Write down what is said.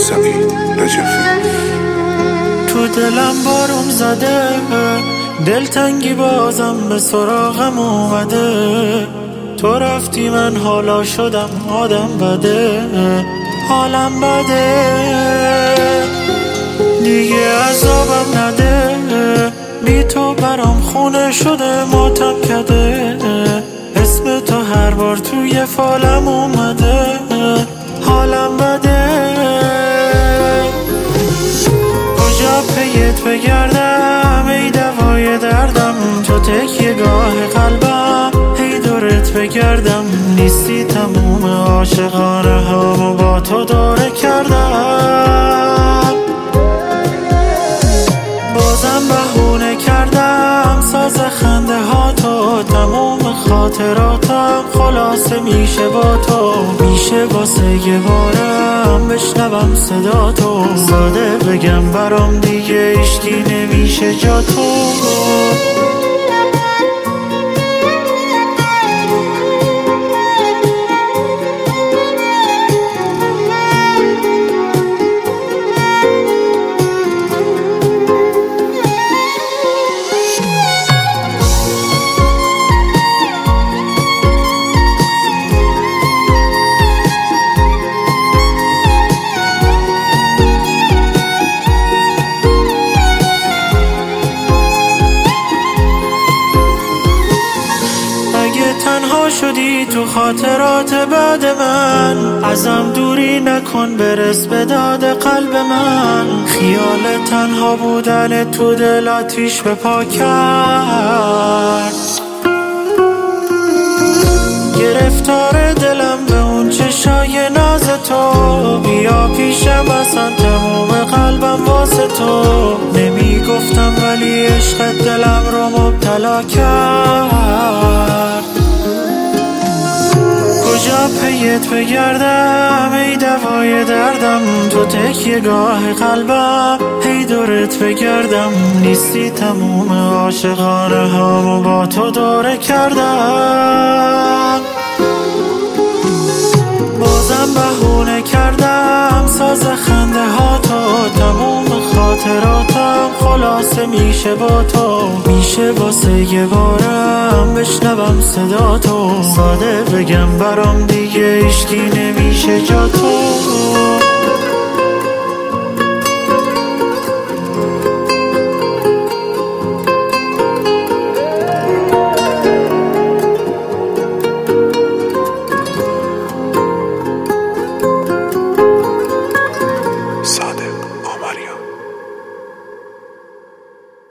سعید رجفی. تو دلم بارون زده، دلتنگی بازم به سراغم اومده. تو رفتی من حالا شدم آدم بده، حالم بده. دیگه عذابم نده، بی تو برام خونه شده ماتم کده. اسم تو هر بار توی فالم اومده، حالم بده. کجا پیت بگردم ای دوای دردم، تو تکیه گاه قلبم، هی دورت بگردم. نیستی تموم عاشقانه هامو با تو دوره کردم. بازم بهونه کردم ساز خنده ها تو، تموم خاطراتم خلاصه میشه با تو. میشه واسه یه بارم بشنوم صدا تو، ساده بگم برام دیگه هیچکی نمیشه جا تو. تنها شدی تو خاطرات بعد من، ازم دوری نکن برس به داد قلب من. خیال تنها بودن تو دل آتیش به پا کرد. گرفتار دلم به اون چشای ناز تو، بیا پیشم اصلا تموم قلبم واسه تو. نمیگفتم ولی عشق دلم رو مبتلا کرد. کجا پیت بگردم ای دوای دردم، تو تکیه گاه قلبم، هی دورت بگردم. نیستی تموم عاشقانه هامو با تو دوره کردم. بازم بهونه کردم ساز خنده ها تو، تموم خاطراتم خلاصه میشه با تو. میشه واسه یه بارم بشنوم صدا تو، ساده بگم برام دیگه هیچکی نمیشه جا تو.